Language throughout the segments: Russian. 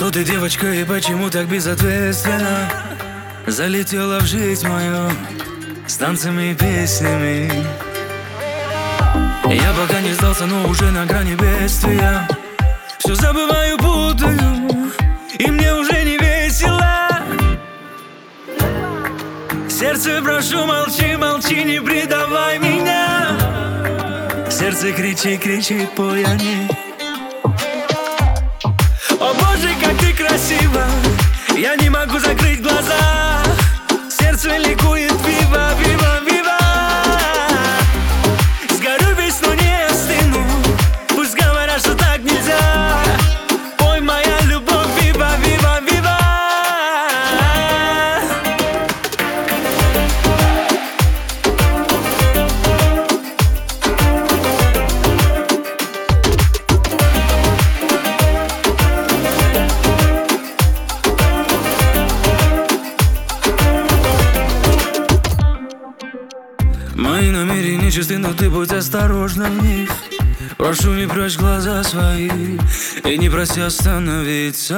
Кто ты, девочка, и почему так безответственно залетела в жизнь мою с танцами и песнями? Я пока не сдался, но уже на грани бедствия. Все забываю, путаю, и мне уже не весело. Сердце, прошу, молчи, молчи, не предавай меня. Сердце кричит, кричит по яне. О боже, как ты красива, я не могу закрыть глаза. Сердце ликует, вива, вива, вива. Сгорю весь, но не остыну. Пусть говорят, что так нельзя. Ой, моя любовь, вива, вива, вива. Мои намерения чисты, но ты будь осторожна в них. Прошу, не прячь глаза свои и не проси остановиться.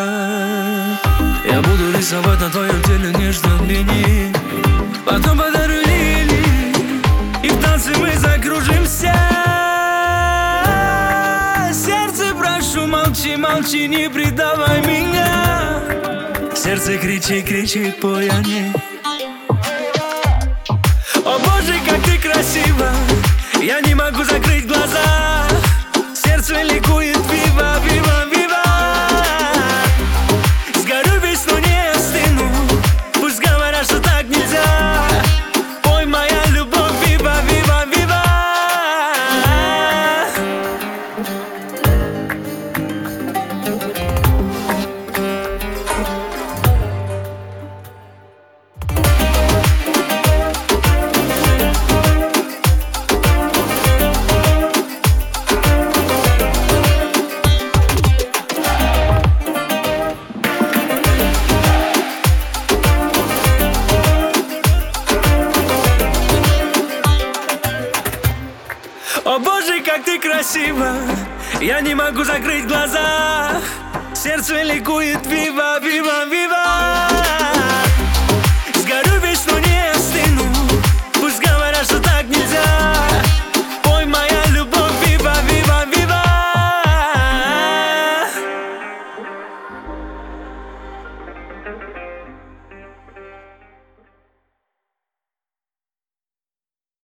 Я буду рисовать на твоем теле нежные линии, потом подарю лилии, и в танце мы закружимся. Сердце, прошу, молчи, молчи, не предавай меня. Сердце кричит, кричит по яне. О боже, как ты красива, я не могу закрыть глаза. Сердце ликует, вива, вива, вива. Сгорю весь, но не остыну. Пусть говорят, что так нельзя. Ой, моя любовь, вива, вива, вива. О боже, как ты красива, я не могу закрыть глаза. Сердце ликует, вива, вива, вива.